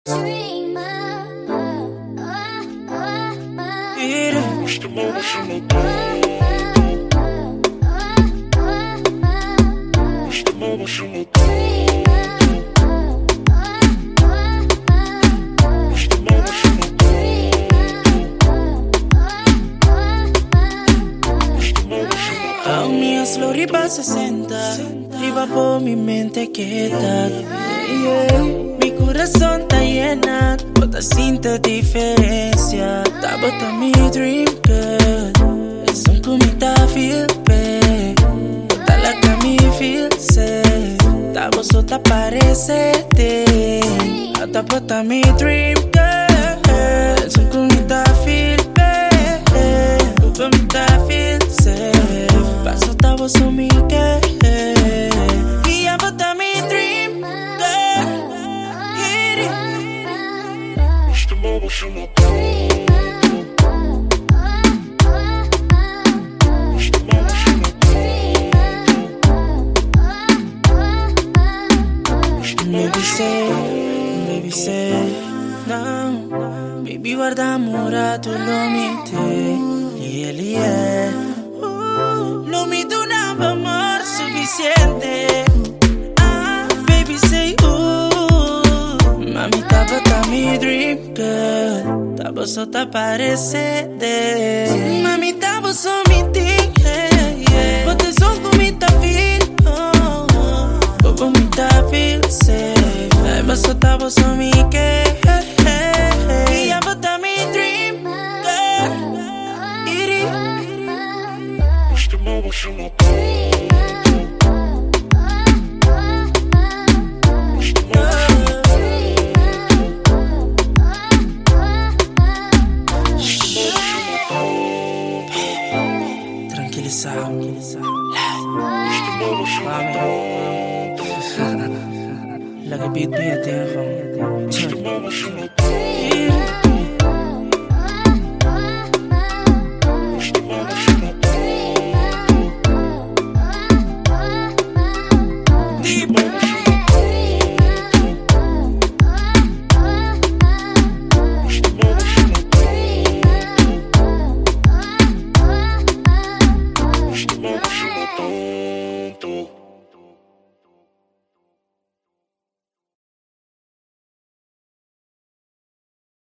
Slow riba 60, riba por mi mente quieta. Mi corazón está llena, bota cinta diferencia. Ta bota mi dream girl, es un comita feel bad. Bota la que mi feel safe, ta vosota parece te. Ta bota mi dream girl, es un comita feel bad. Bota mi ta feel safe. Paso tabo so mi que y ya bota mi dream girl. Hit it. Este modo se me Baby say, no. Baby guarda amore, tu lo mite. Yeah. No me da un amor suficiente. Baby say, mami, ta bota mi dream girl. Ta vosota parece de. Mami, ta voso mi thing, yeah. Bote son comita feel, bobo mi ta feel safe. Ay, vosota voso mi que, y ya bota mi dream girl. Iri. Tranquilizado, mami. La que beat me a